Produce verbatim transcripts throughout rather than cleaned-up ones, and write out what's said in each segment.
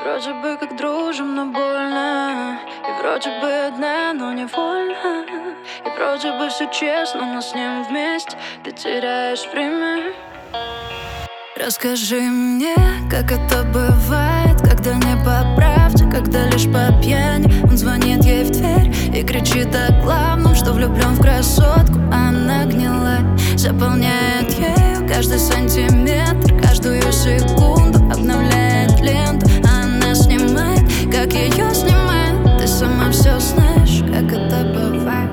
вроде бы как дружим, но больно. И вроде бы одна, но невольно. И вроде бы все честно, но с ним вместе ты теряешь время. Расскажи мне, как это бывает, когда не по правде, когда лишь по пьяни. Он звонит ей в дверь и кричит о главном, что влюблен в красотку, а она гнилая. Заполняет ею каждый сантиметр, каждую секунду обновляет ленту, а она снимает, как ее снимает. Ты сама все знаешь, как это бывает.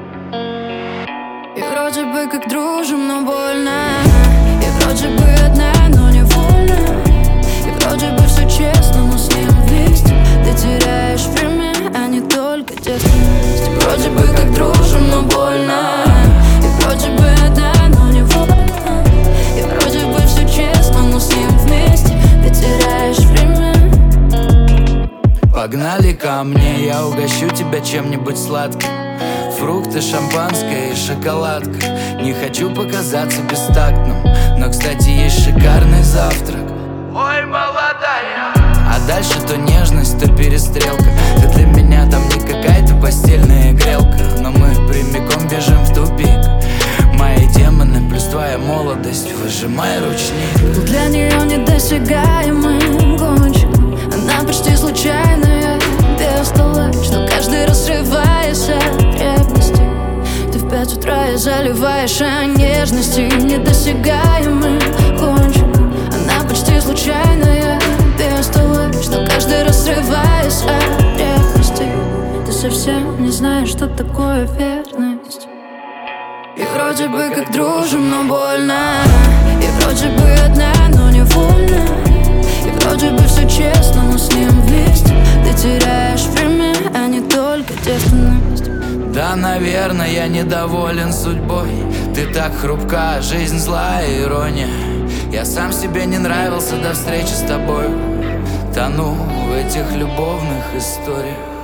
И вроде бы как дружим, но больно. И вроде бы одна, но невольно. И вроде бы все честно, но с ним вместе ты теряешь время, а не только девственность. И вроде бы как дружим, но больно. И вроде бы одна, но невольно. И вроде бы все честно, но с ним вместе ты теряешь время. Погнали ко мне, я угощу тебя чем-нибудь сладким. Фрукты, шампанское и шоколадка. Не хочу показаться бестактным, но, кстати, есть шикарный завтрак. Ой, молодая. А дальше то нежность, то перестрелка. Ты для меня там не какая-то постельная грелка, но мы прямиком бежим в тупик. Мои демоны плюс твоя молодость, выжимай ручник. Для нее недосягаемым гонщиком. Она почти случайная, бестолочь, что каждый раз срываясь от ревности. Ты в пять утра и заливаешь о нежности. Недосягаемым гонщиком. Она почти случайная, бестолочь, что каждый раз срываясь от ревности. Ты совсем не знаешь, что такое верность. И вроде бы как дружим, но больно. И вроде бы одна, но невольно. И вроде бы все честно, но с ним вместе ты теряешь время, а не только девственность. Да, наверное, я недоволен судьбой. Ты так хрупка, жизнь злая ирония. Я сам себе не нравился до встречи с тобой. Тону в этих любовных историях.